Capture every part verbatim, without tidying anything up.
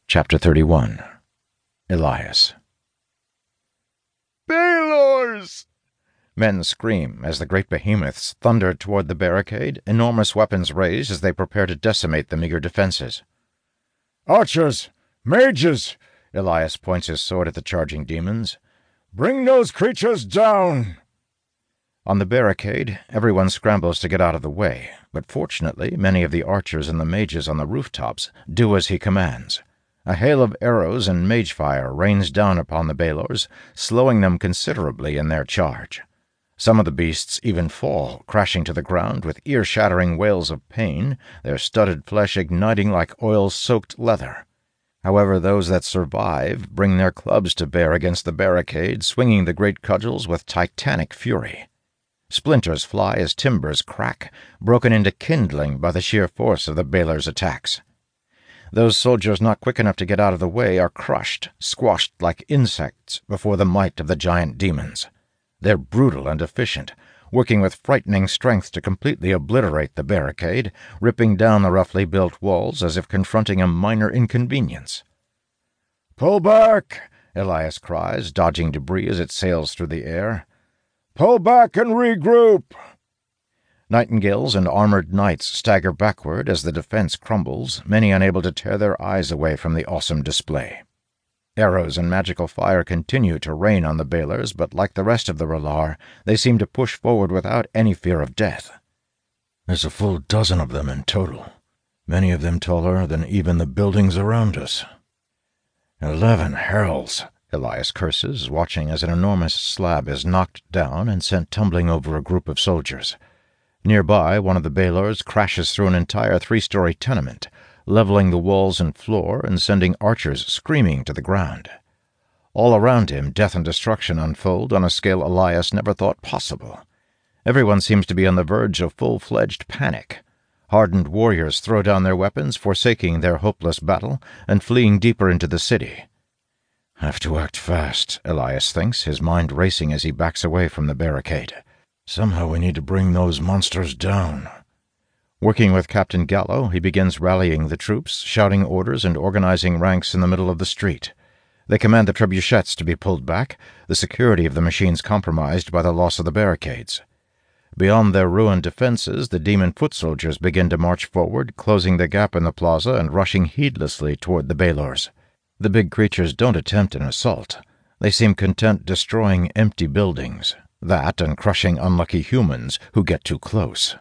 Chapter thirty-one. Elias. Balors! Men scream as the great behemoths thunder toward the barricade, enormous weapons raised as they prepare to decimate the meager defenses. Archers! Mages! Elias points his sword at the charging demons. Bring those creatures down! On the barricade, everyone scrambles to get out of the way, but fortunately many of the archers and the mages on the rooftops do as he commands. A hail of arrows and mage fire rains down upon the Balors, slowing them considerably in their charge. Some of the beasts even fall, crashing to the ground with ear-shattering wails of pain, their studded flesh igniting like oil-soaked leather. However, those that survive bring their clubs to bear against the barricade, swinging the great cudgels with titanic fury. Splinters fly as timbers crack, broken into kindling by the sheer force of the Balors' attacks. Those soldiers not quick enough to get out of the way are crushed, squashed like insects before the might of the giant demons. They're brutal and efficient, working with frightening strength to completely obliterate the barricade, ripping down the roughly built walls as if confronting a minor inconvenience. "Pull back!" Elias cries, dodging debris as it sails through the air. "Pull back and regroup!" Nightingales and armored knights stagger backward as the defense crumbles, many unable to tear their eyes away from the awesome display. Arrows and magical fire continue to rain on the Balors, but like the rest of the R'hllor, they seem to push forward without any fear of death. There's a full dozen of them in total, many of them taller than even the buildings around us. Eleven hells! Elias curses, watching as an enormous slab is knocked down and sent tumbling over a group of soldiers. Nearby, one of the Balors crashes through an entire three-story tenement, leveling the walls and floor and sending archers screaming to the ground. All around him, death and destruction unfold on a scale Elias never thought possible. Everyone seems to be on the verge of full-fledged panic. Hardened warriors throw down their weapons, forsaking their hopeless battle and fleeing deeper into the city. Have to act fast, Elias thinks, his mind racing as he backs away from the barricade. Somehow we need to bring those monsters down. Working with Captain Gallo, he begins rallying the troops, shouting orders and organizing ranks in the middle of the street. They command the trebuchets to be pulled back, the security of the machines compromised by the loss of the barricades. Beyond their ruined defenses, the demon foot soldiers begin to march forward, closing the gap in the plaza and rushing heedlessly toward the Balors. The big creatures don't attempt an assault. They seem content destroying empty buildings. That and crushing unlucky humans who get too close.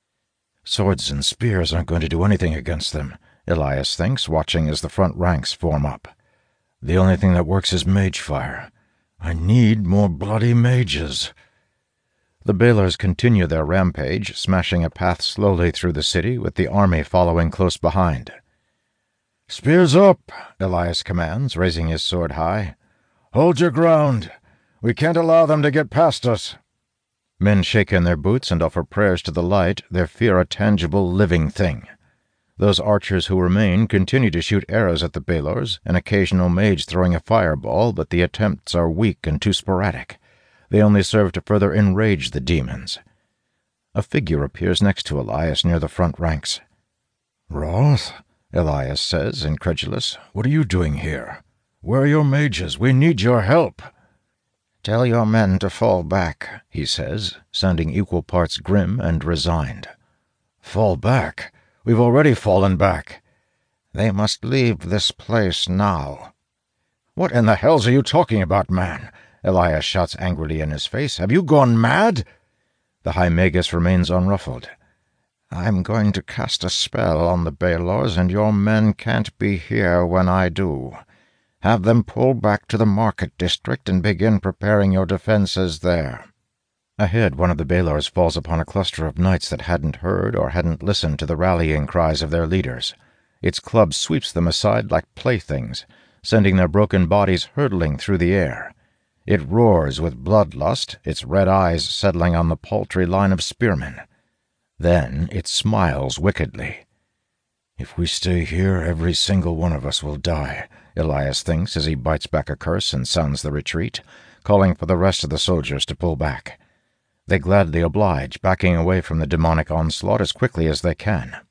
Swords and spears aren't going to do anything against them, Elias thinks, watching as the front ranks form up. The only thing that works is mage fire. I need more bloody mages. The Balors continue their rampage, smashing a path slowly through the city, with the army following close behind. "Spears up!" Elias commands, raising his sword high. "Hold your ground! We can't allow them to get past us." Men shake in their boots and offer prayers to the light, their fear a tangible, living thing. Those archers who remain continue to shoot arrows at the Balors, an occasional mage throwing a fireball, but the attempts are weak and too sporadic. They only serve to further enrage the demons. A figure appears next to Elias near the front ranks. "Roth?" Elias says, incredulous. "What are you doing here? Where are your mages? We need your help." "Tell your men to fall back," he says, sounding equal parts grim and resigned. "Fall back? We've already fallen back." "They must leave this place now." "What in the hells are you talking about, man?" Elias shouts angrily in his face. "Have you gone mad?" The High Magus remains unruffled. "I'm going to cast a spell on the Balors, and your men can't be here when I do. Have them pull back to the market district and begin preparing your defenses there." Ahead, one of the Balors falls upon a cluster of knights that hadn't heard or hadn't listened to the rallying cries of their leaders. Its club sweeps them aside like playthings, sending their broken bodies hurtling through the air. It roars with bloodlust, its red eyes settling on the paltry line of spearmen. Then it smiles wickedly. "If we stay here, every single one of us will die," Elias thinks as he bites back a curse and sounds the retreat, calling for the rest of the soldiers to pull back. They gladly oblige, backing away from the demonic onslaught as quickly as they can.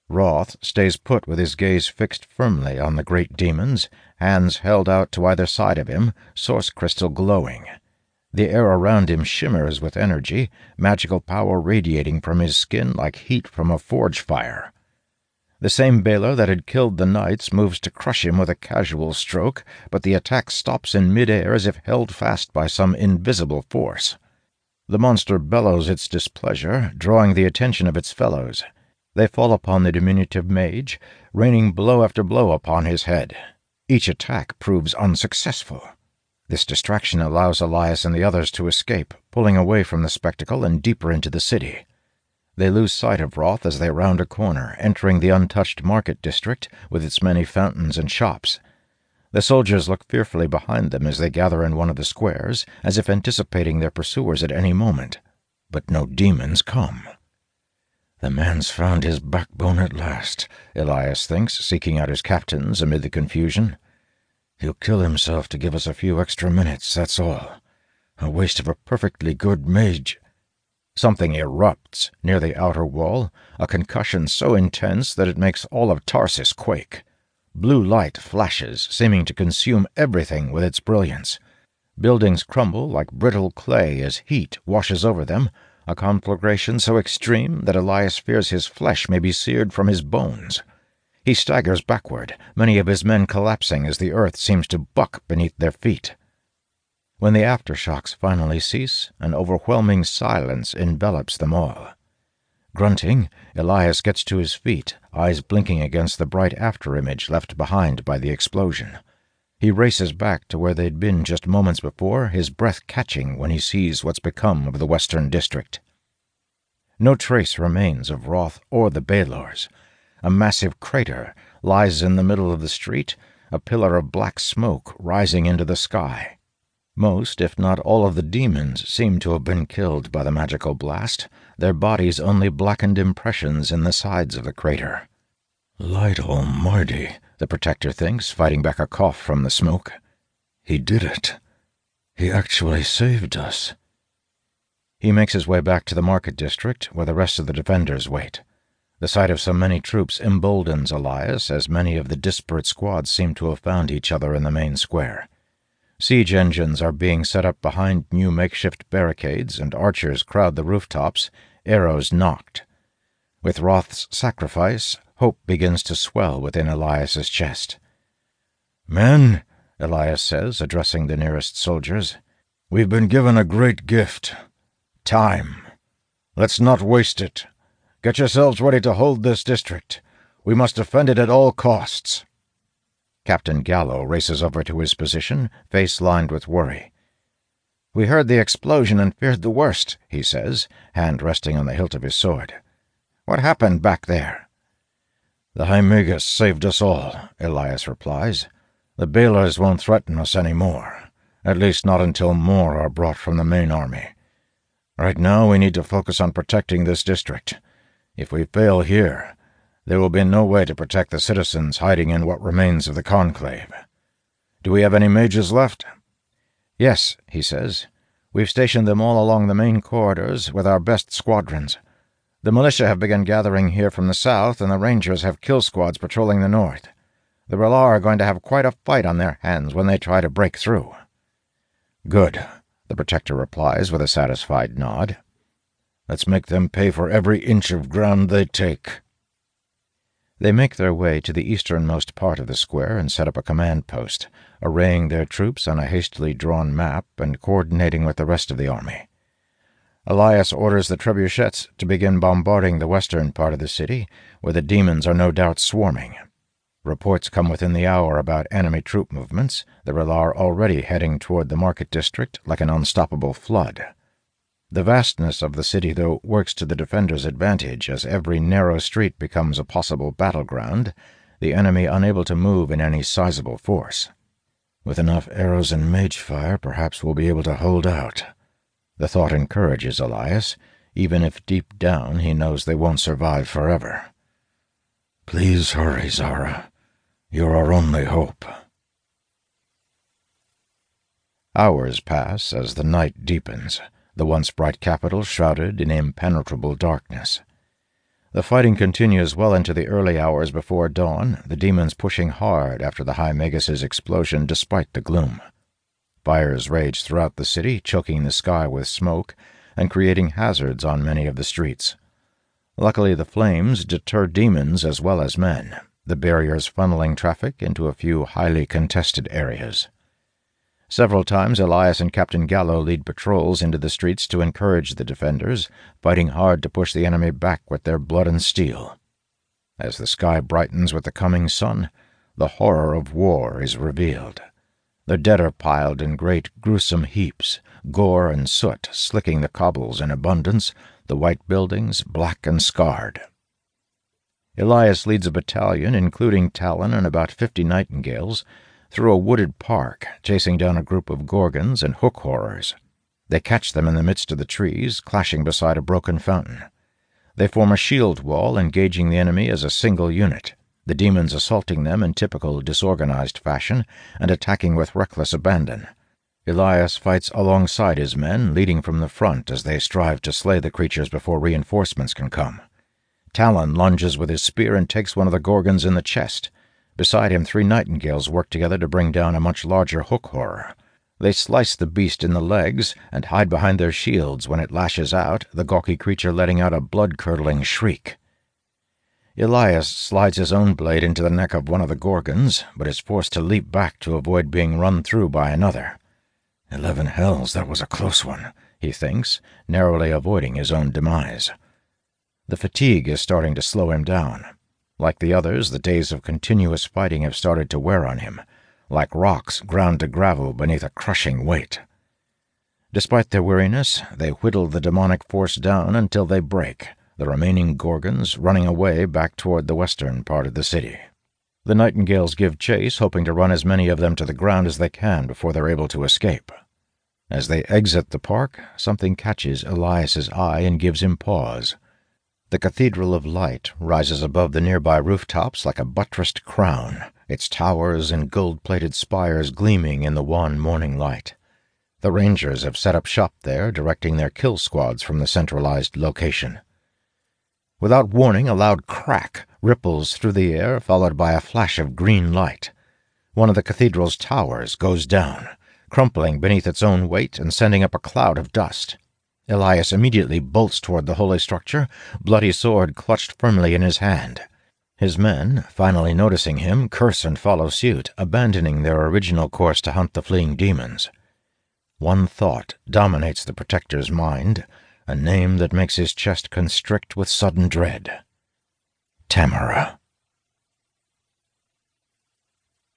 Roth stays put with his gaze fixed firmly on the great demons, hands held out to either side of him, source crystal glowing. The air around him shimmers with energy, magical power radiating from his skin like heat from a forge fire. The same Balor that had killed the knights moves to crush him with a casual stroke, but the attack stops in mid-air as if held fast by some invisible force. The monster bellows its displeasure, drawing the attention of its fellows. They fall upon the diminutive mage, raining blow after blow upon his head. Each attack proves unsuccessful. This distraction allows Elias and the others to escape, pulling away from the spectacle and deeper into the city. They lose sight of Roth as they round a corner, entering the untouched market district with its many fountains and shops. The soldiers look fearfully behind them as they gather in one of the squares, as if anticipating their pursuers at any moment. But no demons come. "The man's found his backbone at last," Elias thinks, seeking out his captains amid the confusion. "He'll kill himself to give us a few extra minutes, that's all. A waste of a perfectly good mage." Something erupts near the outer wall, a concussion so intense that it makes all of Tarsus quake. Blue light flashes, seeming to consume everything with its brilliance. Buildings crumble like brittle clay as heat washes over them, a conflagration so extreme that Elias fears his flesh may be seared from his bones. He staggers backward, many of his men collapsing as the earth seems to buck beneath their feet. When the aftershocks finally cease, an overwhelming silence envelops them all. Grunting, Elias gets to his feet, eyes blinking against the bright afterimage left behind by the explosion. He races back to where they'd been just moments before, his breath catching when he sees what's become of the Western District. No trace remains of Roth or the Balors. A massive crater lies in the middle of the street, a pillar of black smoke rising into the sky. Most, if not all of the demons, seem to have been killed by the magical blast, their bodies only blackened impressions in the sides of the crater. "Light almighty," the Protector thinks, fighting back a cough from the smoke. "He did it. He actually saved us." He makes his way back to the market district, where the rest of the defenders wait. The sight of so many troops emboldens Elias, as many of the disparate squads seem to have found each other in the main square. Siege engines are being set up behind new makeshift barricades, and archers crowd the rooftops, arrows nocked. With Roth's sacrifice, hope begins to swell within Elias's chest. "Men," Elias says, addressing the nearest soldiers, "we've been given a great gift. Time. Let's not waste it. Get yourselves ready to hold this district. We must defend it at all costs." Captain Gallo races over to his position, face lined with worry. "We heard the explosion and feared the worst," he says, hand resting on the hilt of his sword. "What happened back there?" "The High Magus saved us all," Elias replies. "The Balors won't threaten us any more, at least not until more are brought from the main army. Right now we need to focus on protecting this district. If we fail here, there will be no way to protect the citizens hiding in what remains of the Conclave. Do we have any mages left?" "Yes," he says. "We've stationed them all along the main corridors with our best squadrons. The militia have begun gathering here from the south, and the rangers have kill squads patrolling the north. The Relar are going to have quite a fight on their hands when they try to break through." "Good," the Protector replies with a satisfied nod. "Let's make them pay for every inch of ground they take." They make their way to the easternmost part of the square and set up a command post, arraying their troops on a hastily drawn map and coordinating with the rest of the army. Elias orders the trebuchets to begin bombarding the western part of the city, where the demons are no doubt swarming. Reports come within the hour about enemy troop movements, the Relar already heading toward the market district like an unstoppable flood. The vastness of the city, though, works to the defenders' advantage, as every narrow street becomes a possible battleground, the enemy unable to move in any sizable force. "With enough arrows and mage fire, perhaps we'll be able to hold out." The thought encourages Elias, even if deep down he knows they won't survive forever. "Please hurry, Zara. You're our only hope." Hours pass as the night deepens, the once bright capital shrouded in impenetrable darkness. The fighting continues well into the early hours before dawn, the demons pushing hard after the High Magus' explosion despite the gloom. Fires rage throughout the city, choking the sky with smoke and creating hazards on many of the streets. Luckily, the flames deter demons as well as men, the barriers funneling traffic into a few highly contested areas. Several times Elias and Captain Gallo lead patrols into the streets to encourage the defenders, fighting hard to push the enemy back with their blood and steel. As the sky brightens with the coming sun, the horror of war is revealed. The dead are piled in great, gruesome heaps, gore and soot slicking the cobbles in abundance, the white buildings black and scarred. Elias leads a battalion, including Talon and about fifty nightingales, through a wooded park, chasing down a group of gorgons and hook horrors. They catch them in the midst of the trees, clashing beside a broken fountain. They form a shield wall, engaging the enemy as a single unit, the demons assaulting them in typical disorganized fashion and attacking with reckless abandon. Elias fights alongside his men, leading from the front as they strive to slay the creatures before reinforcements can come. Talon lunges with his spear and takes one of the gorgons in the chest. Beside him, three nightingales work together to bring down a much larger hook horror. They slice the beast in the legs and hide behind their shields when it lashes out, the gawky creature letting out a blood-curdling shriek. Elias slides his own blade into the neck of one of the gorgons, but is forced to leap back to avoid being run through by another. Eleven hells, that was a close one, he thinks, narrowly avoiding his own demise. The fatigue is starting to slow him down. Like the others, the days of continuous fighting have started to wear on him, like rocks ground to gravel beneath a crushing weight. Despite their weariness, they whittle the demonic force down until they break, the remaining gorgons running away back toward the western part of the city. The nightingales give chase, hoping to run as many of them to the ground as they can before they're able to escape. As they exit the park, something catches Elias's eye and gives him pause. The Cathedral of Light rises above the nearby rooftops like a buttressed crown, its towers and gold-plated spires gleaming in the wan morning light. The Rangers have set up shop there, directing their kill squads from the centralized location. Without warning, a loud crack ripples through the air, followed by a flash of green light. One of the cathedral's towers goes down, crumpling beneath its own weight and sending up a cloud of dust. Elias immediately bolts toward the holy structure, bloody sword clutched firmly in his hand. His men, finally noticing him, curse and follow suit, abandoning their original course to hunt the fleeing demons. One thought dominates the Protector's mind, a name that makes his chest constrict with sudden dread. Tamara.